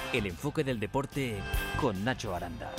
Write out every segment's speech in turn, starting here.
El enfoque del deporte con Nacho Aranda.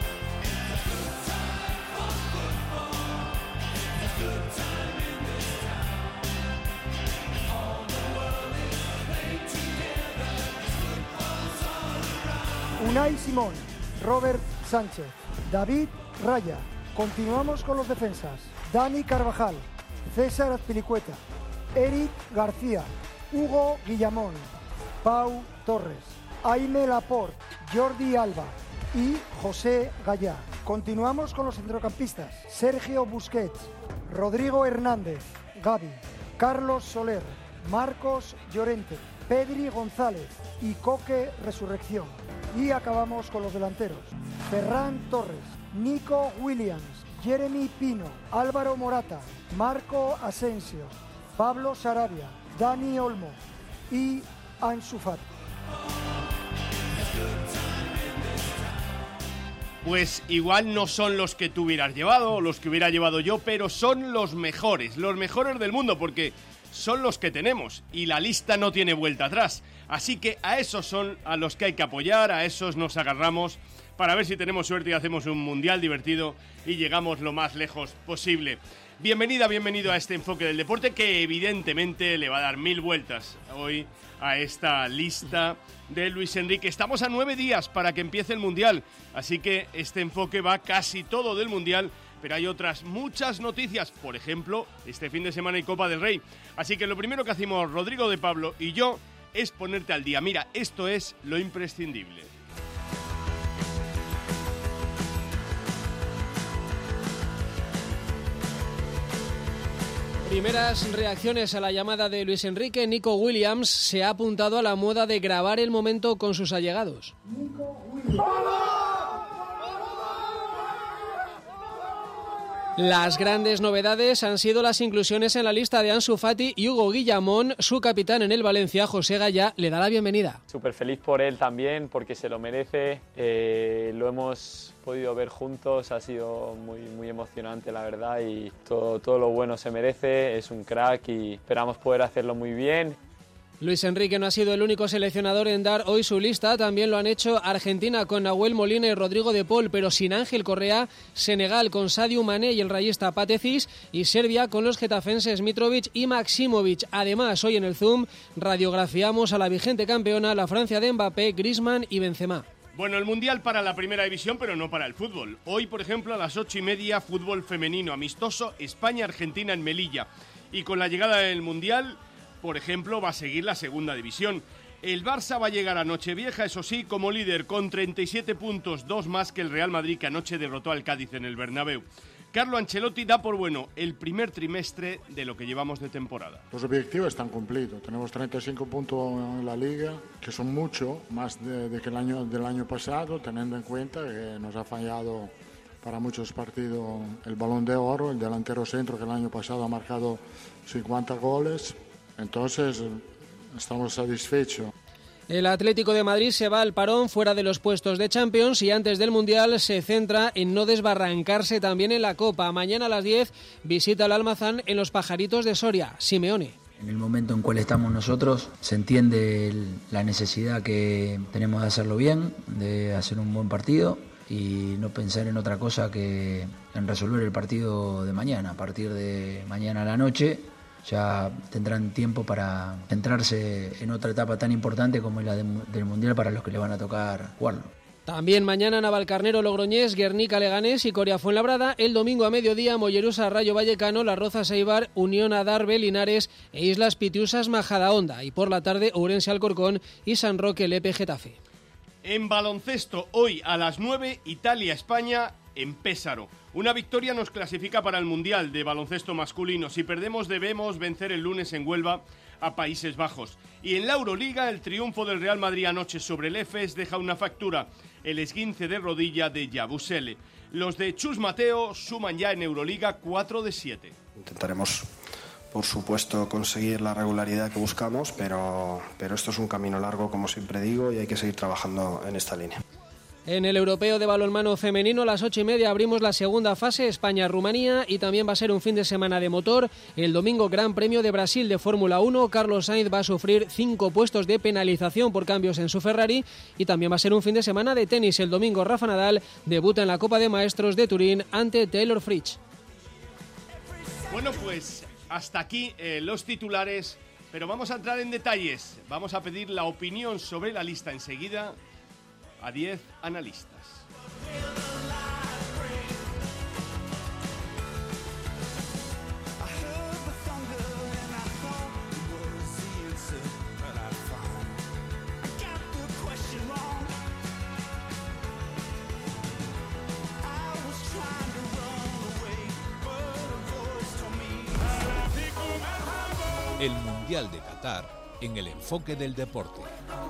Unai Simón, Robert Sánchez, David Raya. Continuamos con los defensas. Dani Carvajal, César Azpilicueta, Eric García, Hugo Guillamón, Pau Torres, Aime Laporte, Jordi Alba y José Gallá. Continuamos con los centrocampistas. Sergio Busquets, Rodrigo Hernández, Gavi, Carlos Soler, Marcos Llorente, Pedri González y Coque Resurrección. Y acabamos con los delanteros. Ferran Torres, Nico Williams, Jeremy Pino, Álvaro Morata, Marco Asensio, Pablo Sarabia, Dani Olmo y Ansu Fati. Pues igual no son los que tú hubieras llevado o los que hubiera llevado yo, pero son los mejores del mundo, porque son los que tenemos y la lista no tiene vuelta atrás. Así que a esos son a los que hay que apoyar, a esos nos agarramos para ver si tenemos suerte y hacemos un mundial divertido y llegamos lo más lejos posible. Bienvenido a este enfoque del deporte que evidentemente le va a dar 1000 vueltas hoy a esta lista de Luis Enrique. Estamos a 9 días para que empiece el mundial, así que este enfoque va casi todo del mundial, pero hay otras muchas noticias, por ejemplo, este fin de semana hay Copa del Rey. Así que lo primero que hacemos Rodrigo de Pablo y yo es ponerte al día. Mira, esto es lo imprescindible. Primeras reacciones a la llamada de Luis Enrique. Nico Williams se ha apuntado a la moda de grabar el momento con sus allegados. Las grandes novedades han sido las inclusiones en la lista de Ansu Fati y Hugo Guillamón. Su capitán en el Valencia, José Gallá, le da la bienvenida. Súper feliz por él también, porque se lo merece. Lo hemos podido ver juntos, ha sido muy emocionante la verdad, y todo lo bueno se merece. Es un crack y esperamos poder hacerlo muy bien. Luis Enrique no ha sido el único seleccionador en dar hoy su lista, también lo han hecho Argentina con Nahuel Molina y Rodrigo de Paul, pero sin Ángel Correa, Senegal con Sadio Mané y el rayista Patecis, y Serbia con los getafenses Mitrovic y Maximovic. Además, hoy en el Zoom radiografiamos a la vigente campeona, la Francia de Mbappé, Griezmann y Benzema. Bueno, el Mundial para la primera división, pero no para el fútbol. Hoy, por ejemplo, a las 8:30, fútbol femenino amistoso, España-Argentina en Melilla. Y con la llegada del Mundial, por ejemplo, va a seguir la segunda división. El Barça va a llegar a Nochevieja, eso sí, como líder, con 37 puntos, 2 más que el Real Madrid, que anoche derrotó al Cádiz en el Bernabéu. Carlo Ancelotti da por bueno el primer trimestre de lo que llevamos de temporada. Los objetivos están cumplidos. Tenemos 35 puntos en la Liga, que son mucho más que del año pasado, teniendo en cuenta que nos ha fallado para muchos partidos el Balón de Oro, el delantero centro que el año pasado ha marcado 50 goles. Entonces, estamos satisfechos. El Atlético de Madrid se va al parón fuera de los puestos de Champions y antes del Mundial se centra en no desbarrancarse también en la Copa. Mañana a las 10 visita el Almazán en los Pajaritos de Soria. Simeone. En el momento en cual estamos nosotros se entiende la necesidad que tenemos de hacerlo bien, de hacer un buen partido y no pensar en otra cosa que en resolver el partido de mañana. A partir de mañana a la noche ya tendrán tiempo para centrarse en otra etapa tan importante como es la del Mundial para los que le van a tocar jugarlo. También mañana Navalcarnero Logroñés, Guernica Leganés y Coria Fuenlabrada. El domingo a mediodía Mollerusa Rayo Vallecano, Las Rozas Eibar, Unión Adarve Linares e Islas Pitiusas Majadahonda. Y por la tarde Ourense Alcorcón y San Roque Lepe Getafe. En baloncesto, hoy a las 9, Italia-España en Pésaro. Una victoria nos clasifica para el Mundial de baloncesto masculino. Si perdemos debemos vencer el lunes en Huelva a Países Bajos. Y en la Euroliga, el triunfo del Real Madrid anoche sobre el Efes deja una factura, el esguince de rodilla de Yabusele. Los de Chus Mateo suman ya en Euroliga 4 de 7. Intentaremos, por supuesto, conseguir la regularidad que buscamos, pero esto es un camino largo, como siempre digo, y hay que seguir trabajando en esta línea. En el europeo de balonmano femenino, a las 8:30 abrimos la segunda fase, España-Rumanía, y también va a ser un fin de semana de motor. El domingo, Gran Premio de Brasil de Fórmula 1. Carlos Sainz va a sufrir 5 puestos de penalización por cambios en su Ferrari, y también va a ser un fin de semana de tenis. El domingo, Rafa Nadal debuta en la Copa de Maestros de Turín ante Taylor Fritz. Bueno, pues hasta aquí los titulares, pero vamos a entrar en detalles. Vamos a pedir la opinión sobre la lista enseguida a 10 analistas. El Mundial de Qatar en el enfoque del deporte.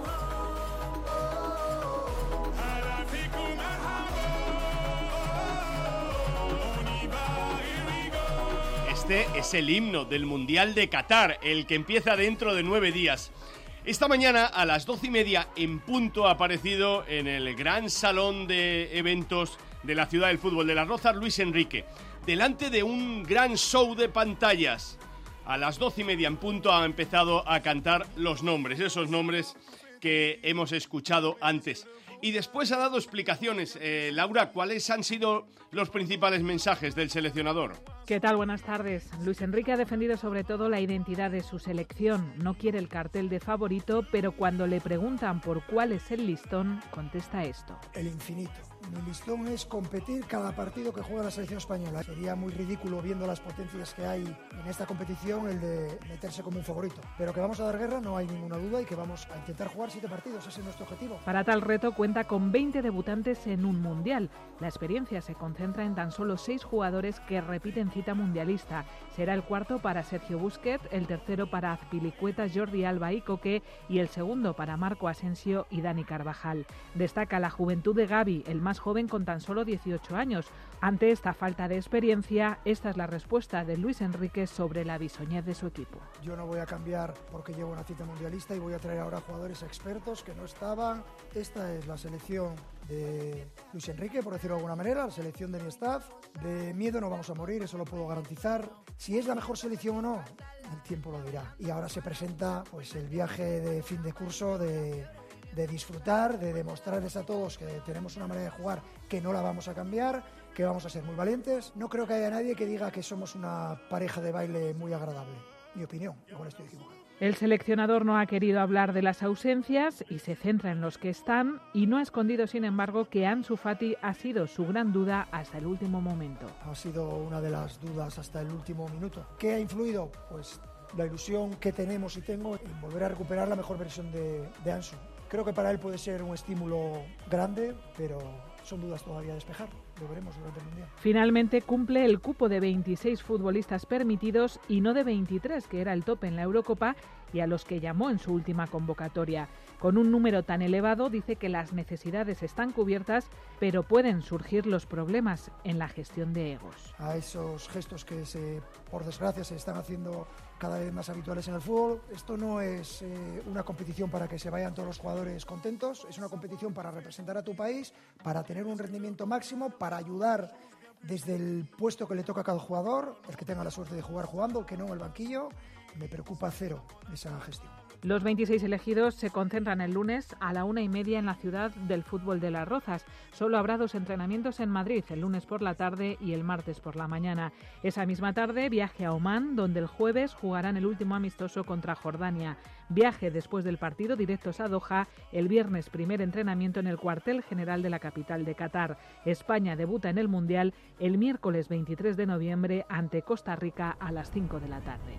Este es el himno del Mundial de Qatar, el que empieza dentro de 9 días. Esta mañana a las 12:30 en punto ha aparecido en el gran salón de eventos de la Ciudad del Fútbol de Las Rozas Luis Enrique, delante de un gran show de pantallas. A las 12:30 en punto ha empezado a cantar los nombres, esos nombres que hemos escuchado antes. Y después ha dado explicaciones. Laura, ¿cuáles han sido los principales mensajes del seleccionador? ¿Qué tal? Buenas tardes. Luis Enrique ha defendido sobre todo la identidad de su selección. No quiere el cartel de favorito, pero cuando le preguntan por cuál es el listón, contesta esto. El infinito. Mi listón es competir cada partido que juega la selección española. Sería muy ridículo, viendo las potencias que hay en esta competición, el de meterse como un favorito. Pero que vamos a dar guerra, no hay ninguna duda, y que vamos a intentar jugar 7 partidos. Ese es nuestro objetivo. Para tal reto cuenta con 20 debutantes en un mundial. La experiencia se concentra en tan solo 6 jugadores que repiten cita mundialista. Será el cuarto para Sergio Busquets, el tercero para Azpilicueta, Jordi Alba y Coque, y el segundo para Marco Asensio y Dani Carvajal. Destaca la juventud de Gavi, el más joven con tan solo 18 años. Ante esta falta de experiencia, esta es la respuesta de Luis Enrique sobre la bisoñez de su equipo. Yo no voy a cambiar porque llevo una cita mundialista y voy a traer ahora jugadores expertos que no estaban. Esta es la selección de Luis Enrique, por decirlo de alguna manera, la selección de mi staff. De miedo no vamos a morir, eso lo puedo garantizar. Si es la mejor selección o no, el tiempo lo dirá. Y ahora se presenta pues el viaje de fin de curso de disfrutar, de demostrarles a todos que tenemos una manera de jugar que no la vamos a cambiar, que vamos a ser muy valientes. No creo que haya nadie que diga que somos una pareja de baile muy agradable. Mi opinión, igual estoy equivocado. El seleccionador no ha querido hablar de las ausencias y se centra en los que están, y no ha escondido, sin embargo, que Ansu Fati ha sido su gran duda hasta el último momento. Ha sido una de las dudas hasta el último minuto. ¿Qué ha influido? Pues la ilusión que tenemos y tengo en volver a recuperar la mejor versión de Ansu. Creo que para él puede ser un estímulo grande, pero son dudas todavía a despejar. Lo veremos durante el Mundial. Finalmente cumple el cupo de 26 futbolistas permitidos y no de 23, que era el tope en la Eurocopa y a los que llamó en su última convocatoria. Con un número tan elevado, dice que las necesidades están cubiertas, pero pueden surgir los problemas en la gestión de egos. A esos gestos que, por desgracia, se están haciendo cada vez más habituales en el fútbol. Esto no es una competición para que se vayan todos los jugadores contentos, es una competición para representar a tu país, para tener un rendimiento máximo, para ayudar desde el puesto que le toca a cada jugador, el que tenga la suerte de jugar jugando, el que no en el banquillo. Me preocupa cero esa gestión. Los 26 elegidos se concentran el lunes a la 1:30 en la Ciudad del Fútbol de Las Rozas. Solo habrá 2 entrenamientos en Madrid, el lunes por la tarde y el martes por la mañana. Esa misma tarde, viaje a Omán, donde el jueves jugarán el último amistoso contra Jordania. Viaje después del partido directos a Doha, el viernes primer entrenamiento en el cuartel general de la capital de Qatar. España debuta en el Mundial el miércoles 23 de noviembre ante Costa Rica a las 5 de la tarde.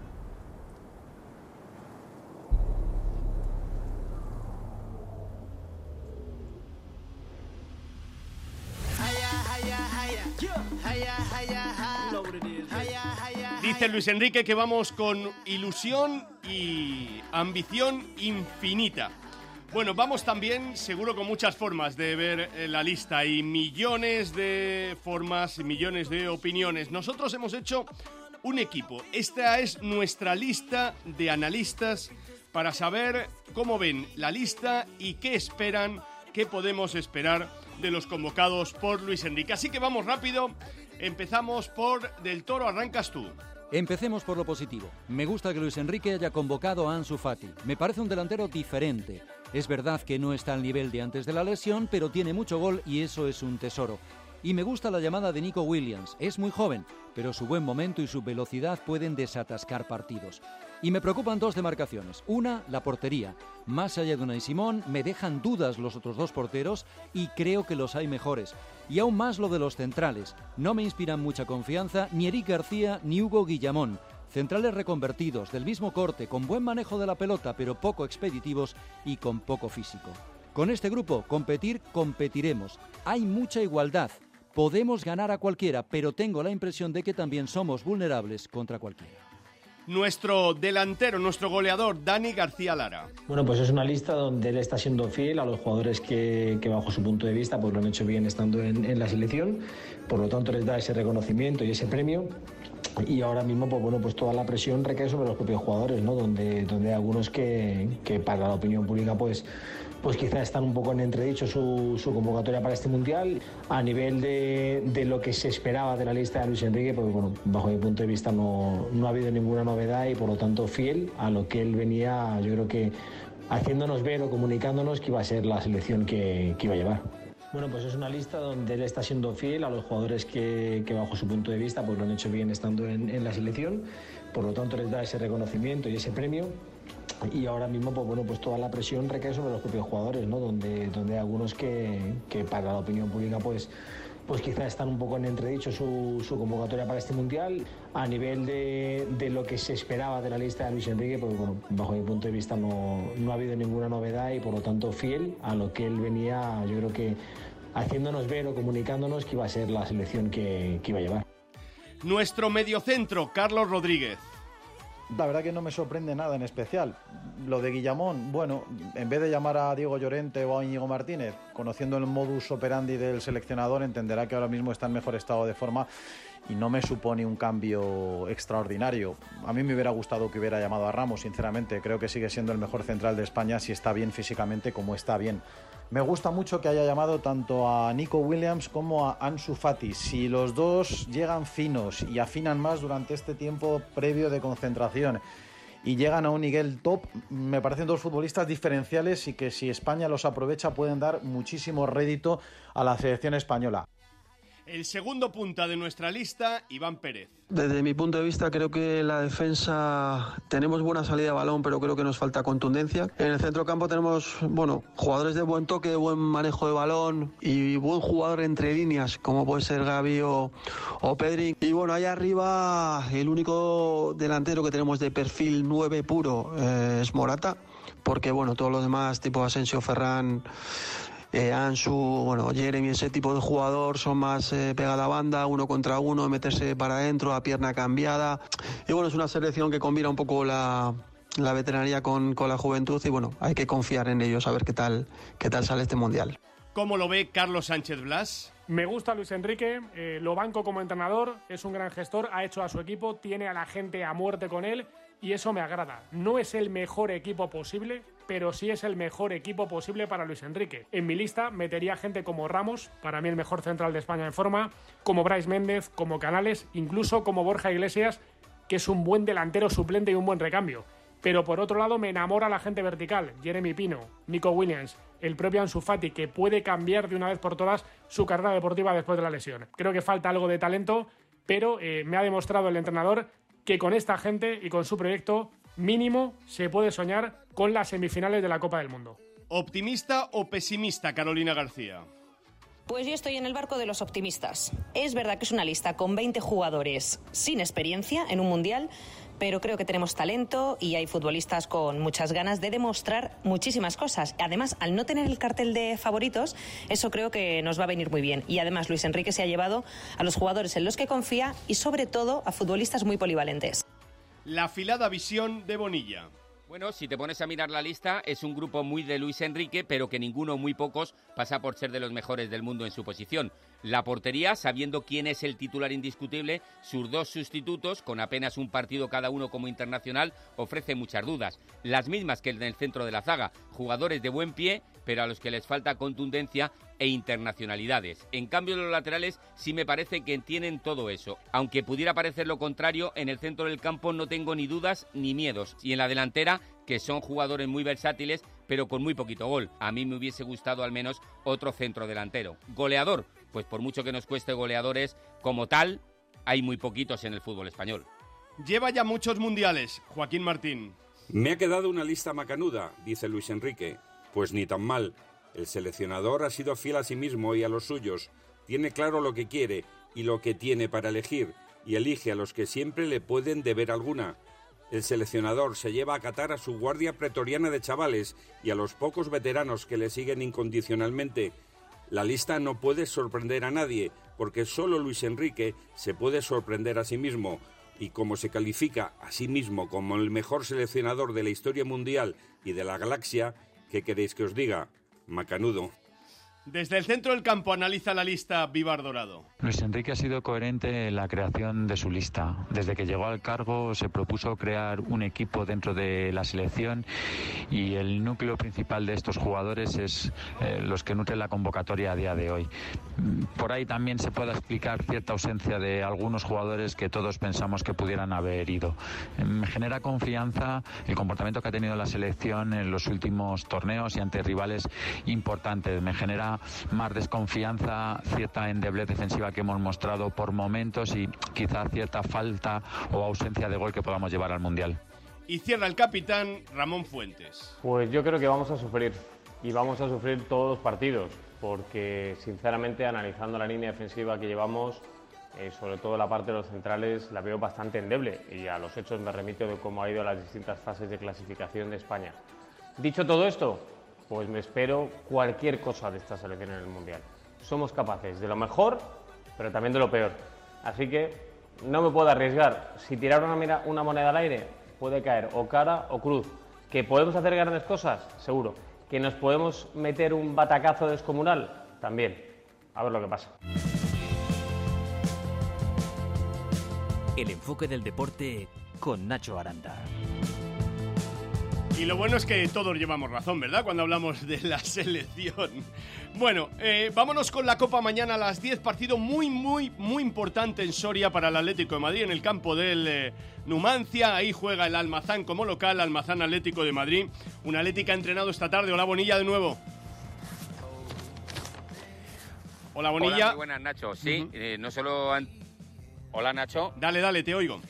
Dice Luis Enrique que vamos con ilusión y ambición infinita. Bueno, vamos también, seguro, con muchas formas de ver la lista y millones de formas y millones de opiniones. Nosotros hemos hecho un equipo. Esta es nuestra lista de analistas para saber cómo ven la lista y qué esperan qué podemos esperar de los convocados por Luis Enrique. Así que vamos rápido, empezamos por Del Toro, arrancas tú. Empecemos por lo positivo. Me gusta que Luis Enrique haya convocado a Ansu Fati. Me parece un delantero diferente. Es verdad que no está al nivel de antes de la lesión, pero tiene mucho gol y eso es un tesoro. Y me gusta la llamada de Nico Williams. Es muy joven, pero su buen momento y su velocidad pueden desatascar partidos. Y me preocupan dos demarcaciones. Una, la portería. Más allá de Unai Simón, me dejan dudas los otros dos porteros y creo que los hay mejores. Y aún más lo de los centrales. No me inspiran mucha confianza ni Eric García ni Hugo Guillamón. Centrales reconvertidos, del mismo corte, con buen manejo de la pelota, pero poco expeditivos y con poco físico. Con este grupo, competiremos. Hay mucha igualdad. Podemos ganar a cualquiera, pero tengo la impresión de que también somos vulnerables contra cualquiera. Nuestro delantero, nuestro goleador, Dani García Lara. Bueno, pues es una lista donde él está siendo fiel a los jugadores que bajo su punto de vista pues lo han hecho bien estando en la selección. Por lo tanto, les da ese reconocimiento y ese premio. Y ahora mismo, pues bueno, pues toda la presión recae sobre los propios jugadores, ¿no? Donde hay algunos que para la opinión pública, pues quizás están un poco en entredicho su convocatoria para este Mundial. A nivel de lo que se esperaba de la lista de Luis Enrique, pues bueno, bajo mi punto de vista no ha habido ninguna novedad y por lo tanto fiel a lo que él venía, yo creo que haciéndonos ver o comunicándonos que iba a ser la selección que iba a llevar. Bueno, pues es una lista donde él está siendo fiel a los jugadores que bajo su punto de vista pues lo han hecho bien estando en la selección. Por lo tanto, les da ese reconocimiento y ese premio. Y ahora mismo, pues bueno, pues toda la presión recae sobre los propios jugadores, ¿no? Donde hay algunos que para la opinión pública, pues quizás están un poco en entredicho su convocatoria para este Mundial. A nivel de lo que se esperaba de la lista de Luis Enrique, pues bueno, bajo mi punto de vista no ha habido ninguna novedad y por lo tanto fiel a lo que él venía, yo creo que haciéndonos ver o comunicándonos que iba a ser la selección que iba a llevar. Nuestro mediocentro, Carlos Rodríguez. La verdad que no me sorprende nada en especial. Lo de Guillamón, bueno, en vez de llamar a Diego Llorente o a Íñigo Martínez, conociendo el modus operandi del seleccionador, entenderá que ahora mismo está en mejor estado de forma y no me supone un cambio extraordinario. A mí me hubiera gustado que hubiera llamado a Ramos, sinceramente. Creo que sigue siendo el mejor central de España si está bien físicamente como está bien. Me gusta mucho que haya llamado tanto a Nico Williams como a Ansu Fati. Si los dos llegan finos y afinan más durante este tiempo previo de concentración y llegan a un nivel top, me parecen dos futbolistas diferenciales y que si España los aprovecha pueden dar muchísimo rédito a la selección española. El segundo punta de nuestra lista, Iván Pérez. Desde mi punto de vista creo que la defensa tenemos buena salida de balón, pero creo que nos falta contundencia. En el centrocampo tenemos, bueno, jugadores de buen toque, buen manejo de balón y buen jugador entre líneas, como puede ser Gavi o Pedri. Y bueno, ahí arriba el único delantero que tenemos de perfil 9 puro es Morata, porque bueno, todos los demás, tipo Asensio, Ferran, Ansu, bueno, Jeremy, ese tipo de jugador son más pegada a banda, uno contra uno, meterse para adentro, a pierna cambiada. Y bueno, es una selección que combina un poco la veteranía con la juventud y bueno, hay que confiar en ellos a ver qué tal sale este Mundial. ¿Cómo lo ve Carlos Sánchez Blas? Me gusta Luis Enrique, lo banco como entrenador, es un gran gestor, ha hecho a su equipo, tiene a la gente a muerte con él y eso me agrada. No es el mejor equipo posible, pero sí es el mejor equipo posible para Luis Enrique. En mi lista metería gente como Ramos, para mí el mejor central de España en forma, como Brais Méndez, como Canales, incluso como Borja Iglesias, que es un buen delantero suplente y un buen recambio. Pero por otro lado me enamora la gente vertical, Jeremy Pino, Nico Williams, el propio Ansu Fati, que puede cambiar de una vez por todas su carrera deportiva después de la lesión. Creo que falta algo de talento, pero me ha demostrado el entrenador que con esta gente y con su proyecto mínimo se puede soñar con las semifinales de la Copa del Mundo. ¿Optimista o pesimista, Carolina García? Pues yo estoy en el barco de los optimistas. Es verdad que es una lista con 20 jugadores sin experiencia en un Mundial, pero creo que tenemos talento y hay futbolistas con muchas ganas de demostrar muchísimas cosas. Además, al no tener el cartel de favoritos, eso creo que nos va a venir muy bien. Y además, Luis Enrique se ha llevado a los jugadores en los que confía y, sobre todo, a futbolistas muy polivalentes. La afilada visión de Bonilla. Bueno, si te pones a mirar la lista, es un grupo muy de Luis Enrique, pero que ninguno, muy pocos, pasa por ser de los mejores del mundo en su posición. La portería, sabiendo quién es el titular indiscutible, sus dos sustitutos, con apenas un partido cada uno como internacional, ofrece muchas dudas. Las mismas que en el centro de la zaga, jugadores de buen pie, pero a los que les falta contundencia e internacionalidades. En cambio, los laterales sí me parece que tienen todo eso. Aunque pudiera parecer lo contrario, en el centro del campo no tengo ni dudas ni miedos. Y en la delantera, que son jugadores muy versátiles, pero con muy poquito gol. A mí me hubiese gustado al menos otro centro delantero. Goleador, pues por mucho que nos cueste goleadores como tal, hay muy poquitos en el fútbol español. Lleva ya muchos mundiales, Joaquín Martín. Me ha quedado una lista macanuda, dice Luis Enrique. Pues ni tan mal. El seleccionador ha sido fiel a sí mismo y a los suyos. Tiene claro lo que quiere y lo que tiene para elegir, y elige a los que siempre le pueden deber alguna. El seleccionador se lleva a Qatar a su guardia pretoriana de chavales y a los pocos veteranos que le siguen incondicionalmente. La lista no puede sorprender a nadie, porque solo Luis Enrique se puede sorprender a sí mismo. Y como se califica a sí mismo como el mejor seleccionador de la historia mundial y de la galaxia, ¿qué queréis que os diga? Macanudo. Desde el centro del campo analiza la lista Vivar Dorado. Luis Enrique ha sido coherente en la creación de su lista. Desde que llegó al cargo se propuso crear un equipo dentro de la selección y el núcleo principal de estos jugadores es los que nutren la convocatoria a día de hoy. Por ahí también se puede explicar cierta ausencia de algunos jugadores que todos pensamos que pudieran haber ido. Me genera confianza el comportamiento que ha tenido la selección en los últimos torneos y ante rivales importantes. Me genera más desconfianza, cierta endeblez defensiva que hemos mostrado por momentos y quizá cierta falta o ausencia de gol que podamos llevar al Mundial. Y cierra el capitán Ramón Fuentes. Pues yo creo que vamos a sufrir, y vamos a sufrir todos los partidos, porque sinceramente analizando la línea defensiva que llevamos, sobre todo la parte de los centrales, la veo bastante endeble, y a los hechos me remito de cómo ha ido las distintas fases de clasificación de España. Dicho todo esto, pues me espero cualquier cosa de esta selección en el Mundial. Somos capaces de lo mejor, pero también de lo peor. Así que no me puedo arriesgar. Si tirar una moneda al aire, puede caer o cara o cruz. ¿Que podemos hacer grandes cosas? Seguro. ¿Que nos podemos meter un batacazo descomunal? También. A ver lo que pasa. El enfoque del deporte con Nacho Aranda. Y lo bueno es que todos llevamos razón, ¿verdad? Cuando hablamos de la selección. Bueno, vámonos con la Copa mañana a las 10. Partido muy importante en Soria para el Atlético de Madrid, en el campo del Numancia. Ahí juega el Almazán como local, Almazán Atlético de Madrid. Un Atlético ha entrenado esta tarde. Hola, Bonilla, de nuevo. Hola, Bonilla. Hola, muy buenas, Nacho. Sí, no solo... Hola, Nacho. Dale, te oigo.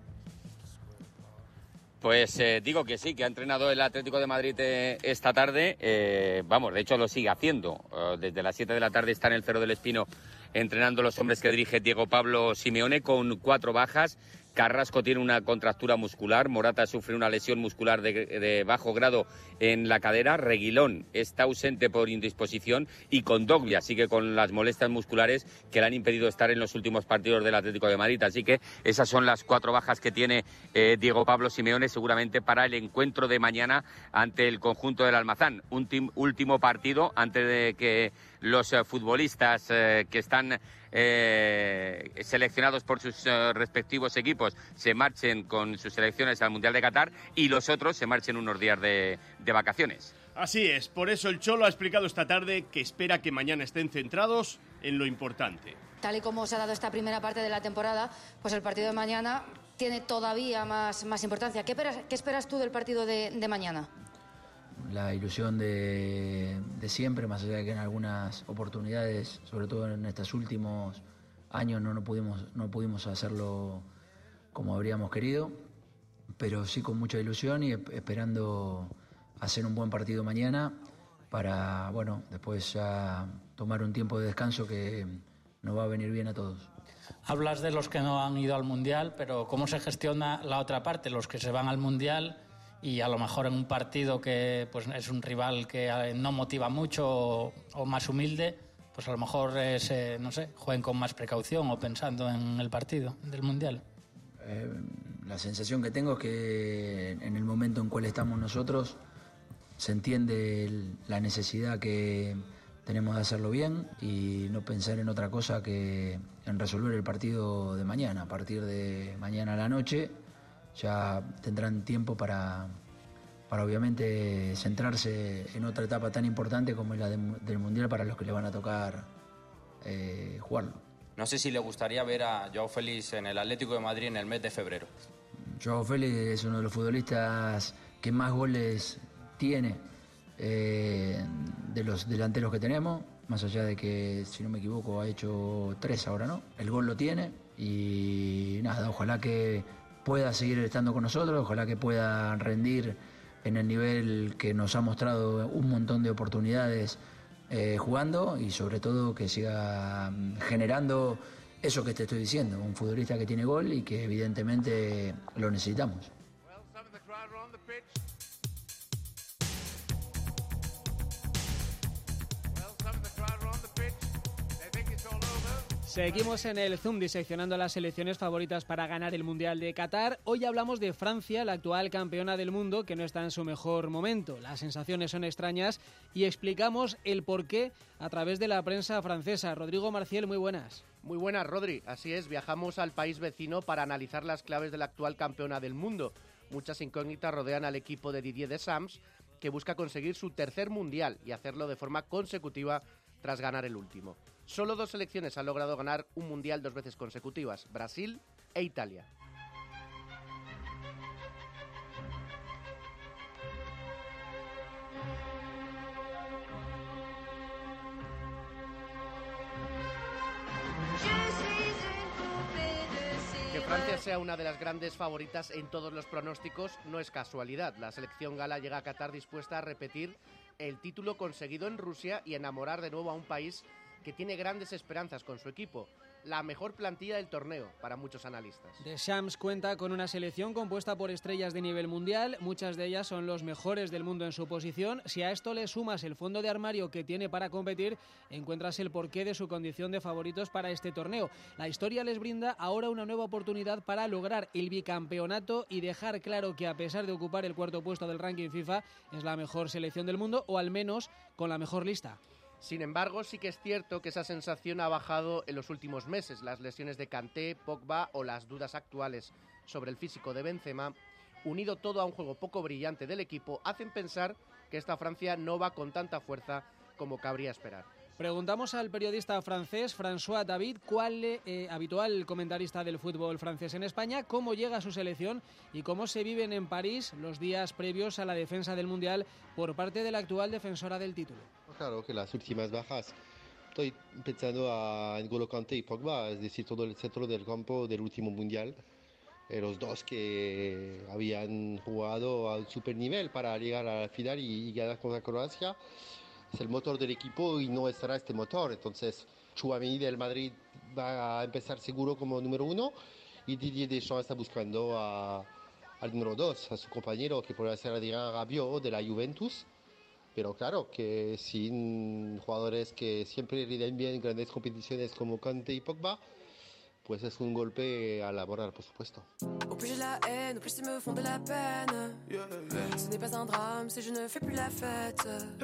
Pues digo que sí, que ha entrenado el Atlético de Madrid esta tarde. De hecho lo sigue haciendo. Desde las 7 de la tarde está en el Cerro del Espino entrenando los hombres que dirige Diego Pablo Simeone con 4 bajas. Carrasco tiene una contractura muscular, Morata sufre una lesión muscular de bajo grado en la cadera, Reguilón está ausente por indisposición y Kondogbia sigue con las molestias musculares que le han impedido estar en los últimos partidos del Atlético de Madrid. Así que esas son las 4 bajas que tiene Diego Pablo Simeone seguramente para el encuentro de mañana ante el conjunto del Almazán. Último partido antes de que los futbolistas que están seleccionados por sus respectivos equipos se marchen con sus selecciones al Mundial de Qatar y los otros se marchen unos días de vacaciones. Así es, por eso el Cholo ha explicado esta tarde que espera que mañana estén centrados en lo importante. Tal y como se ha dado esta primera parte de la temporada, pues el partido de mañana tiene todavía más importancia. ¿Qué esperas tú del partido de mañana? La ilusión de siempre, más allá de que en algunas oportunidades, sobre todo en estos últimos años, no pudimos hacerlo como habríamos querido, pero sí con mucha ilusión y esperando hacer un buen partido mañana para, después ya tomar un tiempo de descanso que nos va a venir bien a todos. Hablas de los que no han ido al Mundial, pero ¿cómo se gestiona la otra parte, los que se van al Mundial? Y a lo mejor en un partido que pues es un rival que no motiva mucho o más humilde, pues a lo mejor jueguen con más precaución o pensando en el partido del Mundial. La sensación que tengo es que en el momento en cual estamos nosotros se entiende la necesidad que tenemos de hacerlo bien y no pensar en otra cosa que en resolver el partido de mañana. A partir de mañana a la noche ya tendrán tiempo para obviamente centrarse en otra etapa tan importante como es la del Mundial para los que le van a tocar jugarlo. No sé si le gustaría ver a Joao Félix en el Atlético de Madrid en el mes de febrero. Joao Félix es uno de los futbolistas que más goles tiene de los delanteros que tenemos, más allá de que, si no me equivoco, ha hecho 3 ahora, ¿no? El gol lo tiene y nada, ojalá que pueda seguir estando con nosotros, ojalá que pueda rendir en el nivel que nos ha mostrado un montón de oportunidades jugando y sobre todo que siga generando eso que te estoy diciendo, un futbolista que tiene gol y que evidentemente lo necesitamos. Seguimos en el Zoom diseccionando las selecciones favoritas para ganar el Mundial de Qatar. Hoy hablamos de Francia, la actual campeona del mundo, que no está en su mejor momento. Las sensaciones son extrañas y explicamos el porqué a través de la prensa francesa. Rodrigo Marciel, muy buenas. Muy buenas, Rodri. Así es, viajamos al país vecino para analizar las claves de la actual campeona del mundo. Muchas incógnitas rodean al equipo de Didier Deschamps, que busca conseguir su tercer Mundial y hacerlo de forma consecutiva tras ganar el último. Solo 2 selecciones han logrado ganar un Mundial 2 veces consecutivas, Brasil e Italia. Que Francia sea una de las grandes favoritas en todos los pronósticos no es casualidad. La selección gala llega a Qatar dispuesta a repetir el título conseguido en Rusia y enamorar de nuevo a un país que tiene grandes esperanzas con su equipo. La mejor plantilla del torneo para muchos analistas. Deschamps cuenta con una selección compuesta por estrellas de nivel mundial, muchas de ellas son los mejores del mundo en su posición. Si a esto le sumas el fondo de armario que tiene para competir, encuentras el porqué de su condición de favoritos para este torneo. La historia les brinda ahora una nueva oportunidad para lograr el bicampeonato y dejar claro que, a pesar de ocupar el 4º puesto del ranking FIFA, es la mejor selección del mundo, o al menos con la mejor lista. Sin embargo, sí que es cierto que esa sensación ha bajado en los últimos meses. Las lesiones de Kanté, Pogba o las dudas actuales sobre el físico de Benzema, unido todo a un juego poco brillante del equipo, hacen pensar que esta Francia no va con tanta fuerza como cabría esperar. Preguntamos al periodista francés François David, habitual comentarista del fútbol francés en España, cómo llega a su selección y cómo se viven en París los días previos a la defensa del Mundial por parte de la actual defensora del título. Claro que las últimas bajas, estoy pensando en N'Golo Kanté y Pogba, es decir, todo el centro del campo del último Mundial, los dos que habían jugado al super nivel para llegar a la final y ganar contra Croacia. Es el motor del equipo y no estará este motor. Entonces, Tchouaméni del Madrid va a empezar seguro como número 1 y Didier Deschamps está buscando al número 2, a su compañero que podría ser Adrien Rabiot de la Juventus. Pero claro, que sin jugadores que siempre rinden bien en grandes competiciones como Kanté y Pogba, pues es un golpe a la moral, por supuesto. Au plus j'ai la haine, au plus ils me font de la peine. Ce n'est pas un drame si je ne fais plus la fête.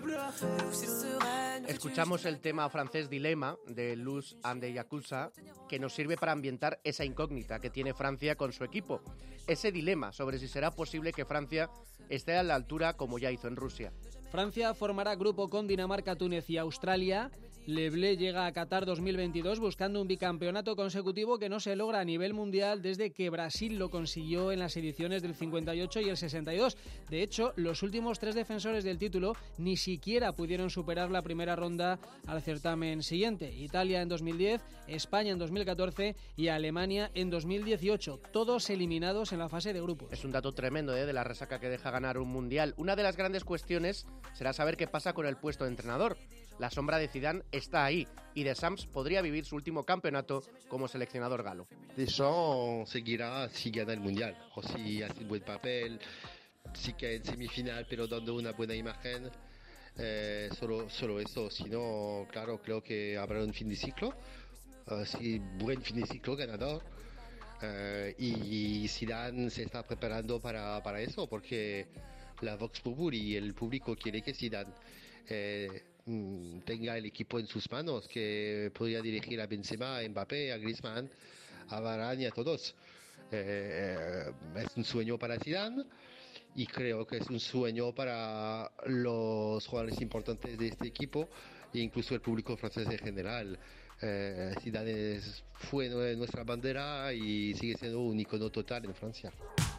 Escuchamos el tema francés Dilema de Luz and the Yakuza, que nos sirve para ambientar esa incógnita que tiene Francia con su equipo. Ese dilema sobre si será posible que Francia esté a la altura como ya hizo en Rusia. Francia formará grupo con Dinamarca, Túnez y Australia. Le Bleu llega a Qatar 2022 buscando un bicampeonato consecutivo que no se logra a nivel mundial desde que Brasil lo consiguió en las ediciones del 58 y el 62. De hecho, los últimos 3 defensores del título ni siquiera pudieron superar la primera ronda al certamen siguiente. Italia en 2010, España en 2014 y Alemania en 2018. Todos eliminados en la fase de grupos. Es un dato tremendo de la resaca que deja ganar un mundial. Una de las grandes cuestiones será saber qué pasa con el puesto de entrenador. La sombra de Zidane está ahí y Deschamps podría vivir su último campeonato como seleccionador galo. Deschamps seguirá si gana el Mundial, o si hace un buen papel, si cae en semifinal pero dando una buena imagen, solo eso. Si no, claro, creo que habrá un fin de ciclo, sí, buen fin de ciclo ganador, Y Zidane se está preparando para eso, porque la Vox Populi y el público quiere que Zidane tenga el equipo en sus manos, que podría dirigir a Benzema, a Mbappé, a Griezmann, a Varane y a todos. Es un sueño para Zidane y creo que es un sueño para los jugadores importantes de este equipo e incluso el público francés en general. Zidane fue nuestra bandera y sigue siendo un icono total en Francia.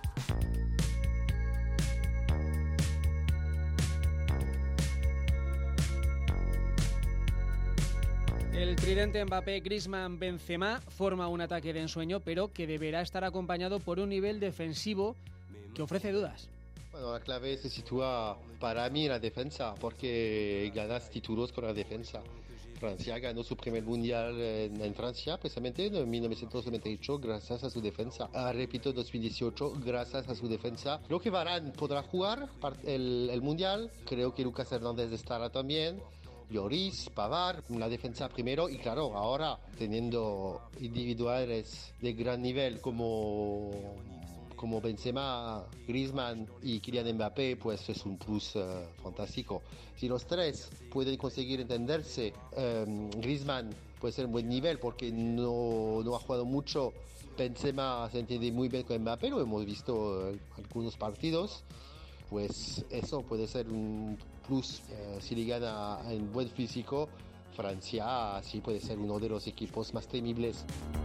El tridente Mbappé, Griezmann, Benzema forma un ataque de ensueño, pero que deberá estar acompañado por un nivel defensivo que ofrece dudas. Bueno, la clave se sitúa para mí en la defensa, porque ganas títulos con la defensa. Francia ganó su primer mundial en Francia, precisamente en 1998, gracias a su defensa. Repito, 2018, gracias a su defensa. Creo que Varane podrá jugar el mundial, creo que Lucas Hernández estará también. Lloris, Pavard, la defensa primero y claro, ahora teniendo individuales de gran nivel como Benzema, Griezmann y Kylian Mbappé, pues es un plus fantástico. Si los tres pueden conseguir entenderse, Griezmann puede ser un buen nivel porque no ha jugado mucho. Benzema se entiende muy bien con Mbappé, lo hemos visto en algunos partidos. Pues eso puede ser un plus. Si le gana en buen físico, Francia sí puede ser uno de los equipos más temibles.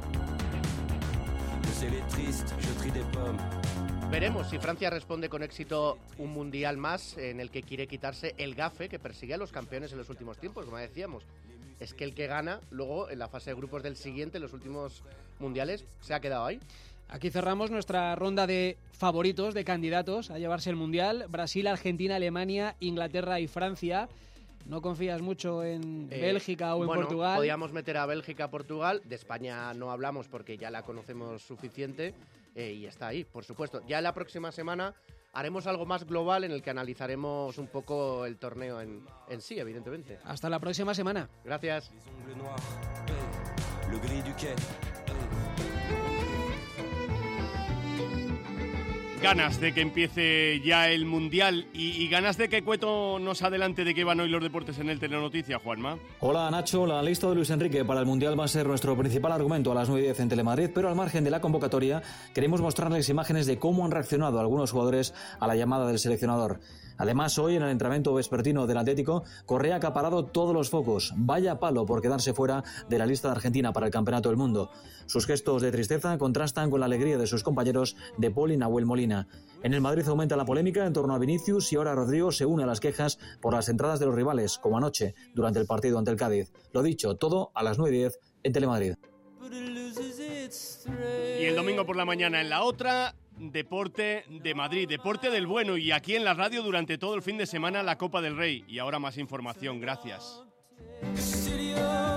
Veremos si Francia responde con éxito un mundial más en el que quiere quitarse el gafe que persigue a los campeones en los últimos tiempos, como decíamos. Es que el que gana luego en la fase de grupos del siguiente, en los últimos mundiales, se ha quedado ahí. Aquí cerramos nuestra ronda de favoritos, de candidatos a llevarse el Mundial. Brasil, Argentina, Alemania, Inglaterra y Francia. ¿No confías mucho en Bélgica o en Portugal? Podríamos meter a Bélgica, Portugal. De España no hablamos porque ya la conocemos suficiente y está ahí, por supuesto. Ya la próxima semana haremos algo más global en el que analizaremos un poco el torneo en sí, evidentemente. Hasta la próxima semana. Gracias. Ganas de que empiece ya el Mundial y ganas de que Cueto nos adelante de qué van hoy los deportes en el Telenoticias, Juanma. Hola Nacho, la lista de Luis Enrique para el Mundial va a ser nuestro principal argumento a las 9:10 en Telemadrid, pero al margen de la convocatoria queremos mostrarles imágenes de cómo han reaccionado algunos jugadores a la llamada del seleccionador. Además, hoy en el entrenamiento vespertino del Atlético, Correa ha acaparado todos los focos. Vaya palo por quedarse fuera de la lista de Argentina para el Campeonato del Mundo. Sus gestos de tristeza contrastan con la alegría de sus compañeros De Paul y Nahuel Molina. En el Madrid aumenta la polémica en torno a Vinicius y ahora Rodrigo se une a las quejas por las entradas de los rivales, como anoche, durante el partido ante el Cádiz. Lo dicho, todo a las 9:10 en Telemadrid. Y el domingo por la mañana en la otra, Deporte de Madrid, deporte del bueno, y aquí en la radio durante todo el fin de semana la Copa del Rey. Y ahora más información, gracias.